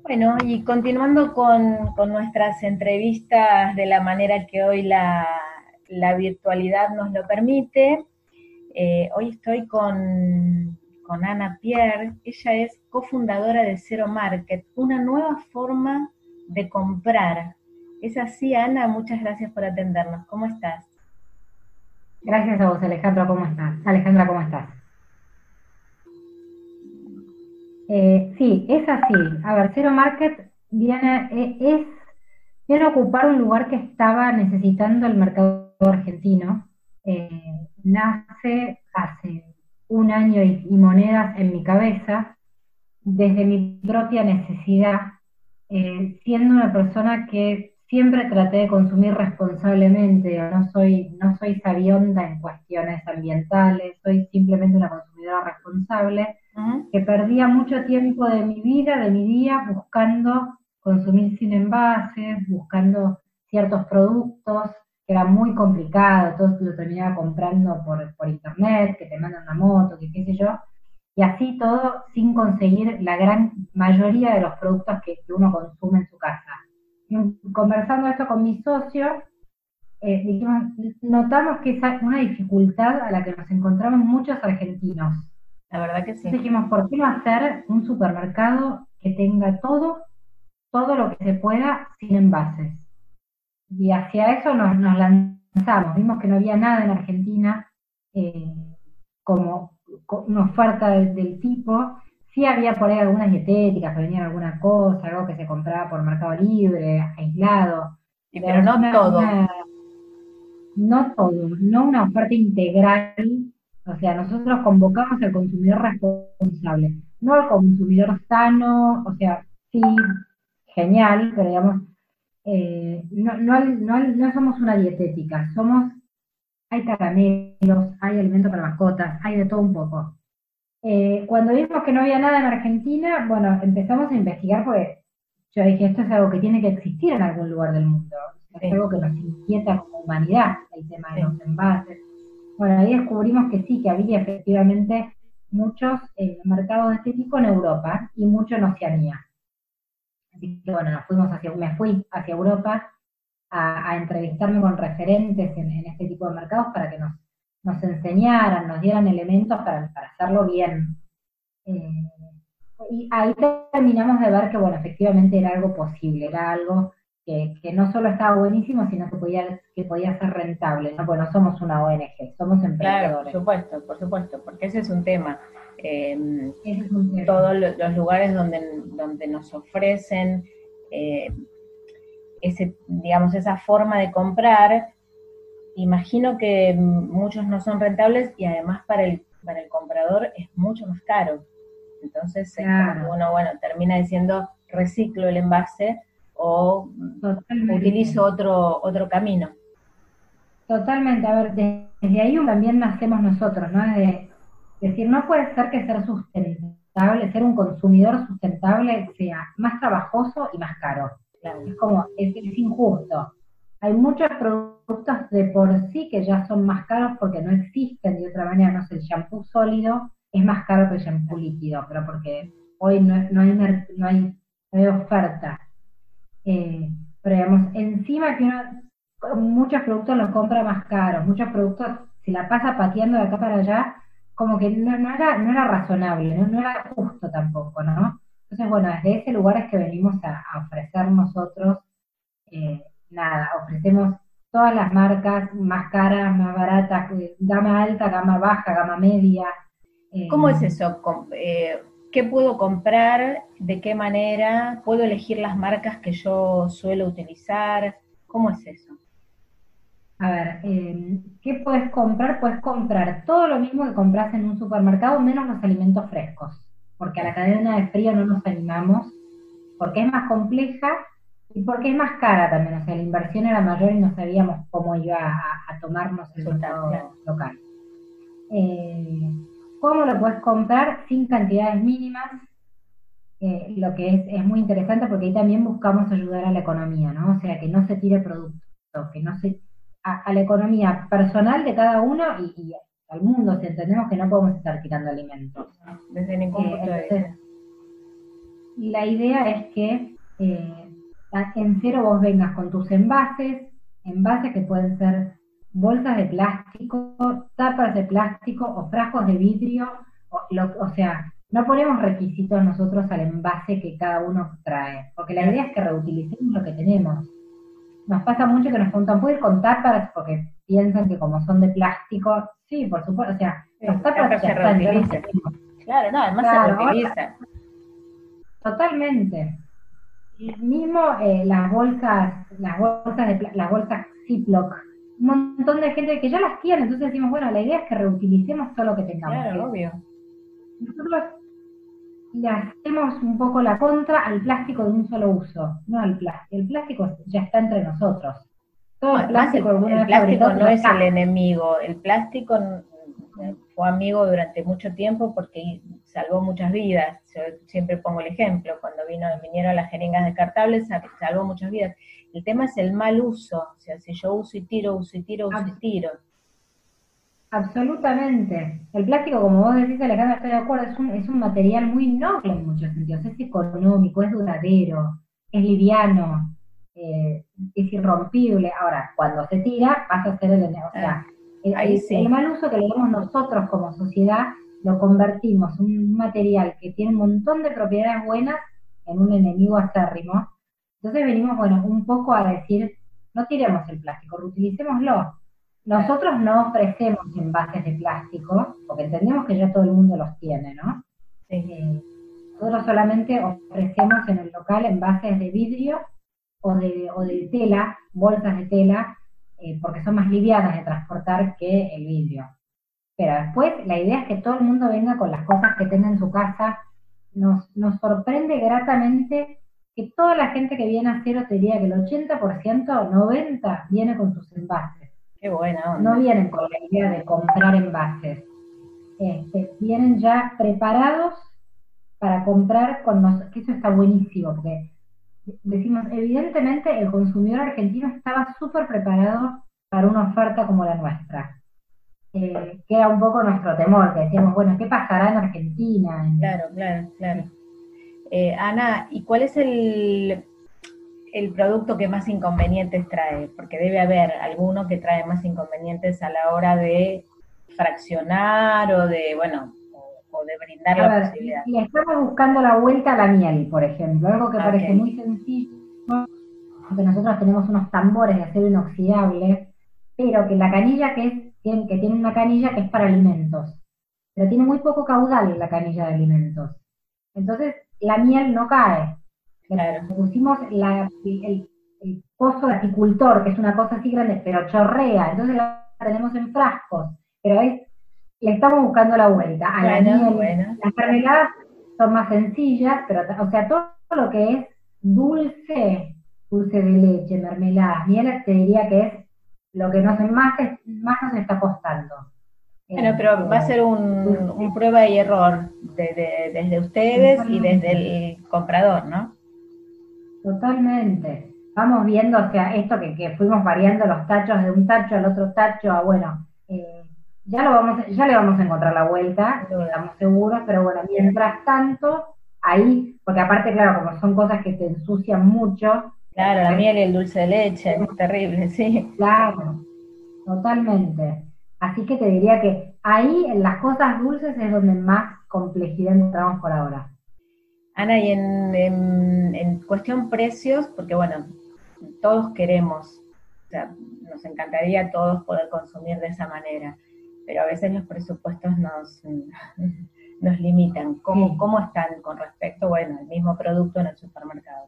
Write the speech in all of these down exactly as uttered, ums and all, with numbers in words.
Bueno, y continuando con, con nuestras entrevistas de la manera que hoy la, la virtualidad nos lo permite, eh, hoy estoy con, con Ana Pierre. Ella es cofundadora de Zero Market, una nueva forma de comprar. Es así, Ana, muchas gracias por atendernos. ¿Cómo estás? Gracias a vos, Alejandro, ¿cómo estás? Alejandra, ¿cómo estás? Eh, sí, es así. A ver, Zero Market viene, eh, es, viene a ocupar un lugar que estaba necesitando el mercado argentino. Eh, Nace hace un año y, y monedas en mi cabeza, desde mi propia necesidad, eh, siendo una persona que siempre traté de consumir responsablemente, no soy, no soy sabionda en cuestiones ambientales, soy simplemente una consumidora responsable, Ujú. que perdía mucho tiempo de mi vida, de mi día, buscando consumir sin envases, buscando ciertos productos, que era muy complicado, todo lo terminaba comprando por, por internet, que te mandan una moto, que qué sé yo, y así todo sin conseguir la gran mayoría de los productos que, que uno consume en su casa. Y conversando esto con mi socio, eh, dijimos, notamos que es una dificultad a la que nos encontramos muchos argentinos. La verdad que Entonces sí. dijimos, ¿por qué no hacer un supermercado que tenga todo, todo lo que se pueda sin envases? Y hacia eso nos, nos lanzamos. Vimos que no había nada en Argentina eh, como una oferta del, del tipo. Sí había por ahí algunas dietéticas que venían alguna cosa, algo que se compraba por Mercado Libre, aislado. Sí, pero Digamos, no una, todo. una, no todo, no una oferta integral. O sea, nosotros convocamos al consumidor responsable, no al consumidor sano, o sea, sí, genial, pero digamos, eh, no, no, no, no somos una dietética, somos, hay caramelos, hay alimento para mascotas, hay de todo un poco. Eh, cuando vimos que no había nada en Argentina, bueno, empezamos a investigar porque yo dije, esto es algo que tiene que existir en algún lugar del mundo, es Sí, algo que nos inquieta como humanidad, el tema de sí. los envases. Bueno, ahí descubrimos que sí, que había efectivamente muchos eh, mercados de este tipo en Europa y mucho en Oceanía. Así que bueno, nos fuimos hacia, me fui hacia Europa a, a entrevistarme con referentes en, en, este tipo de mercados para que nos, nos enseñaran, nos dieran elementos para, para hacerlo bien. Eh, y ahí terminamos de ver que, bueno, efectivamente era algo posible, era algo que, que no solo estaba buenísimo, sino que podía, que podía ser rentable, ¿no? Porque no somos una O N G, somos Claro, por emprendedores. supuesto, por supuesto, porque ese es un tema. Eh, Ese es un tema. todos los lugares donde, donde nos ofrecen eh, ese, digamos, esa forma de comprar, imagino que muchos no son rentables y además para el, para el comprador es mucho más caro. Entonces es como que Claro, uno, bueno, termina diciendo reciclo el envase o totalmente. utilizo otro, otro camino. Totalmente, a ver, de- desde ahí también nacemos nosotros, ¿no? De decir, no puede ser que ser sustentable, ser un consumidor sustentable sea más trabajoso y más caro. Claro. Es como, es, es injusto. Hay muchos productos de por sí que ya son más caros porque no existen de otra manera, no sé, el shampoo sólido es más caro que el shampoo líquido, pero porque hoy no, no hay, mer- no hay, no hay oferta. Eh, pero digamos, encima que uno muchos productos los compra más caros, muchos productos se la pasa pateando de acá para allá, como que no, no era, no era razonable, ¿no? No era justo tampoco, ¿no? Entonces, bueno, desde ese lugar es que venimos a, a ofrecer nosotros, eh, nada, ofrecemos todas las marcas más caras, más baratas, eh, gama alta, gama baja, gama media. ¿Cómo eh, es eso? Com- eh, ¿Qué puedo comprar? ¿De qué manera? ¿Puedo elegir las marcas que yo suelo utilizar? ¿Cómo es eso? A ver, eh, ¿qué puedes comprar? Puedes comprar todo lo mismo que compras en un supermercado, menos los alimentos frescos, porque a la Bien, cadena de frío no nos animamos, porque es más compleja y porque es más cara también. O sea, la inversión era mayor y no sabíamos cómo iba a, a tomarnos el resultar, claro. mercado local. Eh, ¿Cómo lo puedes comprar? Sin cantidades mínimas, eh, lo que es, es muy interesante porque ahí también buscamos ayudar a la economía, ¿no? O sea, que no se tire producto, que no se, a, a la economía personal de cada uno y, y al mundo, si entendemos que no podemos estar tirando alimentos. Desde ningún Eh, punto de entonces, vista. la idea es que eh, en cero vos vengas con tus envases, envases que pueden ser bolsas de plástico, tapas de plástico o frascos de vidrio, o, lo, o sea, no ponemos requisitos nosotros al envase que cada uno trae, porque la idea es que reutilicemos lo que tenemos. Nos pasa mucho que nos preguntan, ¿puedo ir con tapas? Porque piensan que como son de plástico, sí, por supuesto, o sea, Sí, los tapas se ya están, ya los reutiliza. tenemos. Claro, no, además Claro, se ahora, reutiliza. totalmente. Y mismo eh, las bolsas, las bolsas de pla- las bolsas Ziploc, un montón de gente que ya las tiene, entonces decimos, bueno, la idea es que reutilicemos todo lo que tengamos, Claro, que obvio. nosotros le hacemos un poco la contra al plástico de un solo uso, no al plástico. El plástico ya está entre nosotros. Todo No, el además plástico el, alguna el vez plástico fabricado no ya es el está. enemigo, el plástico mm, fue amigo durante mucho tiempo porque salvó muchas vidas. Yo siempre pongo el ejemplo, cuando vino, vinieron las jeringas descartables, sal- salvó muchas vidas. El tema es el mal uso, o sea, si yo uso y tiro, uso y tiro, uso y Abs- tiro. Absolutamente. El plástico, como vos decís, Alejandra, estoy de acuerdo, es un, es un material muy noble en muchos sentidos. Es económico, es duradero, es liviano, eh, es irrompible. Ahora, cuando se tira, pasa a ser el enemigo. O Ah, sea, el, ahí el- el sí, mal uso que le damos nosotros como sociedad, lo convertimos en un material que tiene un montón de propiedades buenas en un enemigo acérrimo. Entonces venimos, bueno, un poco a decir, no tiremos el plástico, reutilicémoslo. claro, Nosotros no ofrecemos envases de plástico, porque entendemos que ya todo el mundo los tiene, ¿no? sí. Eh, nosotros solamente ofrecemos en el local envases de vidrio o de, o de tela, bolsas de tela, eh, porque son más livianas de transportar que el vidrio. Pero después la idea es que todo el mundo venga con las cosas que tenga en su casa. Nos, nos sorprende gratamente que toda la gente que viene a Cero, te diría que el ochenta por ciento, noventa por ciento, viene con sus envases. Qué buena No onda. vienen con la idea de comprar envases. Este, vienen ya preparados para comprar con nosotros, que eso está buenísimo, porque decimos, evidentemente el consumidor argentino estaba súper preparado para una oferta como la nuestra, eh, que era un poco nuestro temor, que decíamos, bueno, ¿qué pasará en Argentina? En- Claro, claro, claro. Eh, Ana, ¿y cuál es el, el producto que más inconvenientes trae? Porque debe haber alguno que trae más inconvenientes a la hora de fraccionar o de, bueno, o, o de brindar a la ver, posibilidad. le estamos buscando la vuelta a la miel, por ejemplo, algo que Ok, parece muy sencillo, porque nosotros tenemos unos tambores de acero inoxidable, pero que la canilla que es, que, que tiene una canilla que es para alimentos, pero tiene muy poco caudal la canilla de alimentos. Entonces la miel no cae. Le claro. pusimos la, el, el pozo de apicultor, que es una cosa así grande, pero chorrea, entonces la tenemos en frascos, pero es, le estamos buscando la vuelta a la Bueno, miel. bueno. Las mermeladas son más sencillas, pero o sea, todo lo que es dulce, dulce de leche, mermeladas, miel, te diría que es lo que nos más, es- más nos está costando. Bueno, pero va a Este, ser un, un prueba y error de, de- desde ustedes y desde totalmente, el comprador, ¿no? totalmente. Vamos viendo, o sea, esto que, que fuimos variando los tachos de un tacho al otro tacho, a bueno, eh, ya lo vamos, ya le vamos a encontrar la vuelta, Sin duda. estamos seguros, pero bueno, mientras tanto, ahí, porque aparte, claro, como son cosas que te ensucian mucho, Claro, la pues, miel y el dulce de leche, es terrible, sí. claro, totalmente. Así que te diría que ahí en las cosas dulces es donde más complejidad encontramos por ahora. Ana, y en, en, en cuestión precios, porque bueno, todos queremos, o sea, nos encantaría a todos poder consumir de esa manera, pero a veces los presupuestos nos, nos limitan. ¿Cómo, Sí. ¿Cómo están con respecto, bueno, al mismo producto en el supermercado?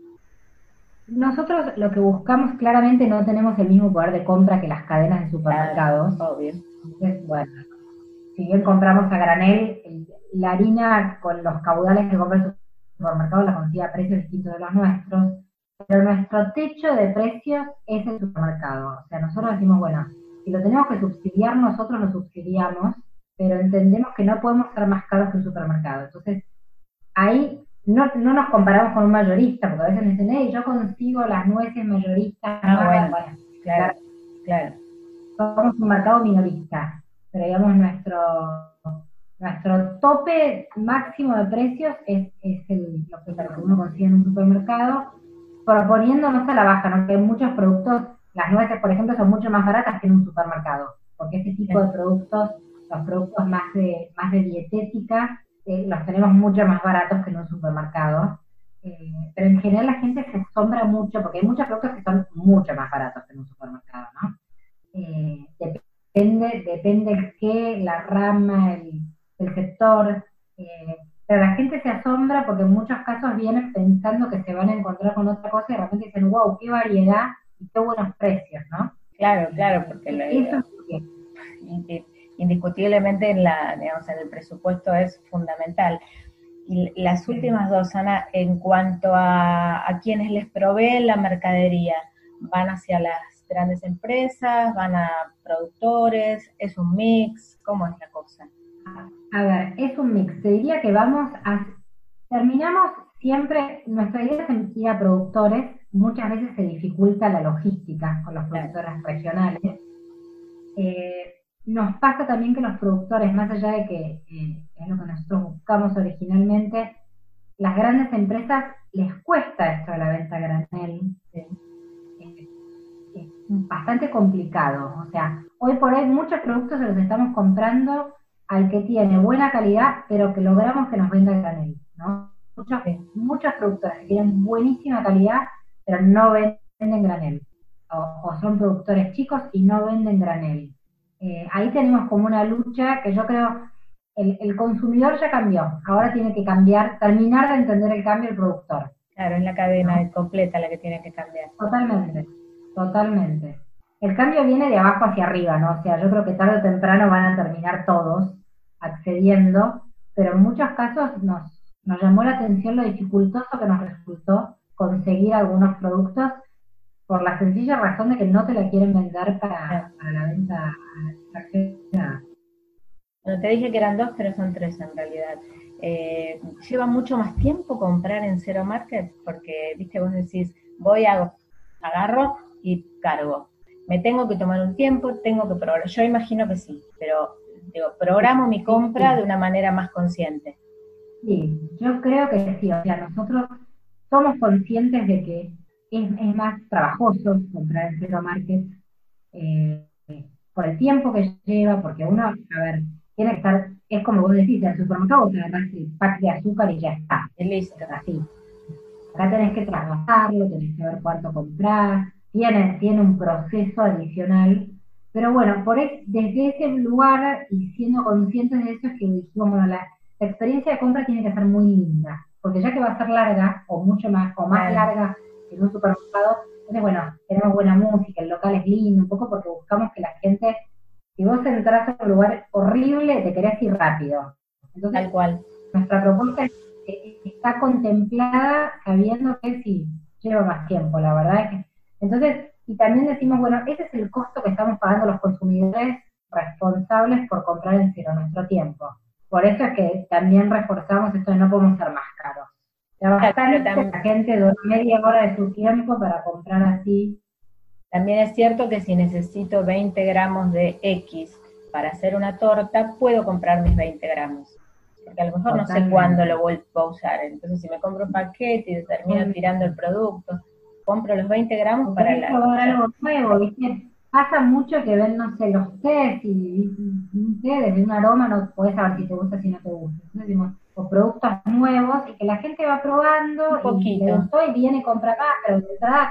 Nosotros lo que buscamos, claramente no tenemos el mismo poder de compra que las cadenas de Claro, supermercados. obvio. Entonces, bueno, si bien compramos a granel, el- la harina con los caudales que compra el supermercado la consigue a precios distintos de los nuestros, pero nuestro techo de precios es el supermercado. O sea, nosotros decimos, bueno, si lo tenemos que subsidiar, nosotros lo subsidiamos, pero entendemos que no podemos ser más caros que un supermercado. Entonces, ahí no, no nos comparamos con un mayorista, porque a veces me dicen, hey, yo consigo las nueces mayoristas Ah, más bueno, baratas. Bueno, claro, claro, claro. somos un mercado minorista, pero digamos nuestro, Nuestro tope máximo de precios es, es el, lo, que, lo que uno consigue en un supermercado, proponiéndonos a la baja, ¿no? Que hay muchos productos, las nueces, por ejemplo, son mucho más baratas que en un supermercado, porque ese tipo de productos, los productos más de, más de dietética, eh, los tenemos mucho más baratos que en un supermercado. Eh, pero en general la gente se asombra mucho, porque hay muchos productos que son mucho más baratos que en un supermercado, ¿no? Eh, depende, depende qué, la rama, el, el sector, eh, pero la gente se asombra porque en muchos casos vienen pensando que se van a encontrar con otra cosa y de repente dicen, wow, qué variedad y qué buenos precios, ¿no? Claro, claro, porque lo, Eso es indiscutiblemente en, la, digamos, en el presupuesto es fundamental. Y las últimas dos, Ana, en cuanto a, a quienes les proveen la mercadería, ¿van hacia las grandes empresas, van a productores, es un mix? ¿Cómo es la cosa? A ver, es un mix. Te diría que vamos a... Terminamos siempre, nuestra idea es ir a productores, muchas veces se dificulta la logística con los productores regionales. Eh, nos pasa también que los productores, más allá de que eh, es lo que nosotros buscamos originalmente, las grandes empresas les cuesta esto de la venta a granel. Sí. Eh, es bastante complicado. O sea, hoy por hoy muchos productos se los estamos comprando al que tiene buena calidad, pero que logramos que nos venda a granel, ¿no? Muchos, muchos productores que tienen buenísima calidad, pero no venden granel. O, o son productores chicos y no venden granel. Eh, ahí tenemos como una lucha que yo creo, el, el consumidor ya cambió, ahora tiene que cambiar, terminar de entender el cambio el productor. Claro, es la cadena ¿no? completa la que tiene que cambiar. Totalmente, totalmente. El cambio viene de abajo hacia arriba, ¿no? O sea, yo creo que tarde o temprano van a terminar todos accediendo, pero en muchos casos nos, nos llamó la atención lo dificultoso que nos resultó conseguir algunos productos por la sencilla razón de que no te la quieren vender para, para la venta fraccionada. Bueno, te dije que eran dos, pero son tres en realidad. Eh, lleva mucho más tiempo comprar en Zero Market, porque, viste, vos decís, voy, hago, agarro y cargo. Me tengo que tomar un tiempo, tengo que probar. Yo imagino que sí, pero digo, programo mi compra de una manera más consciente. Sí, yo creo que sí. O sea, nosotros somos conscientes de que es, es más trabajoso comprar en Zero Market eh, por el tiempo que lleva, porque uno, a ver, tiene que estar, es como vos decís, en el supermercado te agarrás el pack de azúcar y ya está. Es listo. Así. Acá tenés que trabajarlo, tenés que ver cuánto comprar, tiene, tiene un proceso adicional, pero bueno, por es, desde ese lugar y siendo conscientes de eso es que dijimos, bueno, la, la experiencia de compra tiene que ser muy linda, porque ya que va a ser larga, o mucho más, o más claro. larga que en un supermercado, entonces bueno, tenemos buena música, el local es lindo, un poco porque buscamos que la gente, si vos entras a un lugar horrible, te querés ir rápido. Entonces, tal cual. Nuestra propuesta es está contemplada sabiendo que sí, lleva más tiempo, la verdad es que... Entonces, y también decimos, bueno, ese es el costo que estamos pagando los consumidores responsables por comprar en Cero nuestro tiempo. Por eso es que también reforzamos esto de no podemos ser más caros. Ya bastante claro, la gente dona media hora de su tiempo para comprar así. También es cierto que si necesito veinte gramos de X para hacer una torta, puedo comprar mis veinte gramos. Porque a lo mejor Totalmente. No sé cuándo lo vuelvo a usar. Entonces, si me compro un paquete y termino sí. tirando el producto, compro los veinte gramos para la... probar algo nuevo, ¿viste? Pasa mucho que ven, no sé, los tés y, un té desde un aroma no podés saber si te gusta, si no te gusta. Entonces, decimos, o productos nuevos y que la gente va probando y le gustó y viene y compra más, pero de entrada...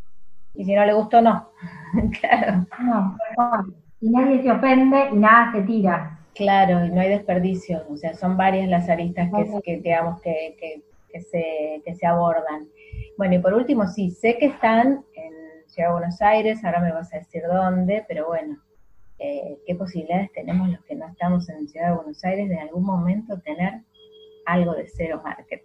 Y si no le gustó, no. Claro. No, no, y nadie se ofende y nada se tira. Claro, y no hay desperdicio, o sea, son varias las aristas que, que digamos, que, que, que, se, que se abordan. Bueno, y por último, sí, sé que están en Ciudad de Buenos Aires, ahora me vas a decir dónde, pero bueno, eh, ¿qué posibilidades tenemos los que no estamos en Ciudad de Buenos Aires de en algún momento tener algo de Zero Market?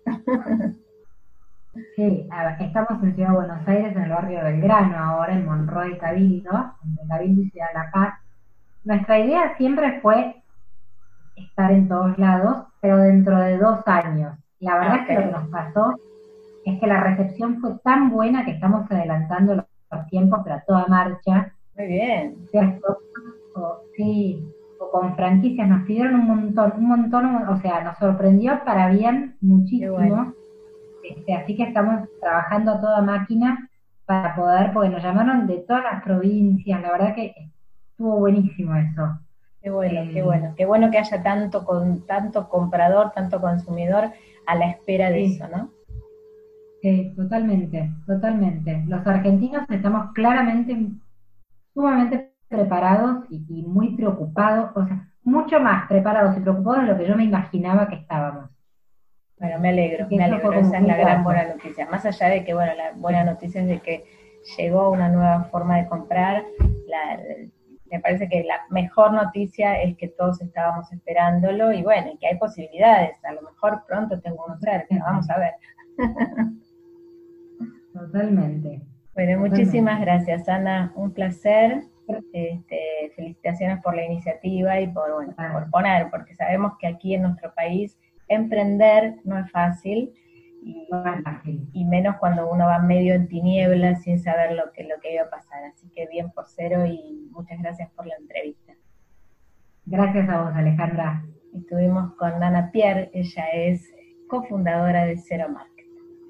Sí, a ver, estamos en Ciudad de Buenos Aires, en el barrio Belgrano, ahora en Monroy Cabildo, entre Cabildo y Ciudad de La Paz. Nuestra idea siempre fue estar en todos lados, pero dentro de dos años. La verdad okay. es que lo que nos pasó es que la recepción fue tan buena que estamos adelantando los, los tiempos, pero a toda marcha. Muy bien. Sí, o con franquicias, nos pidieron un montón, un montón, o sea, nos sorprendió para bien Qué muchísimo. bueno, Este, así que estamos trabajando a toda máquina para poder, porque nos llamaron de todas las provincias, la verdad que estuvo buenísimo eso. qué bueno, qué Eh, bueno. Qué bueno que haya tanto, con, tanto comprador, tanto consumidor a la espera de sí, eso, ¿no? sí, totalmente, totalmente. Los argentinos estamos claramente sumamente preparados y, y muy preocupados, o sea, mucho más preparados y preocupados de lo que yo me imaginaba que estábamos. Bueno, me Así alegro, que me eso fue alegro. como Esa es muy la gran buena grato. noticia. Más allá de que, bueno, la buena Sí, noticia es de que llegó una nueva forma de comprar, la, me parece que la mejor noticia es que todos estábamos esperándolo y bueno, y que hay posibilidades. A lo mejor pronto tengo uno cerca, vamos totalmente, a ver. totalmente, Bueno, muchísimas totalmente. gracias, Ana. Un placer. Este, felicitaciones por la iniciativa y por, bueno, por poner, porque sabemos que aquí en nuestro país emprender no es fácil No es y, fácil. y menos cuando uno va medio en tinieblas sin saber lo que, lo que iba a pasar. Así que bien por cero y muchas gracias por la entrevista. Gracias a vos, Alejandra. Estuvimos con Ana Pierre, ella es cofundadora de Cero Mar.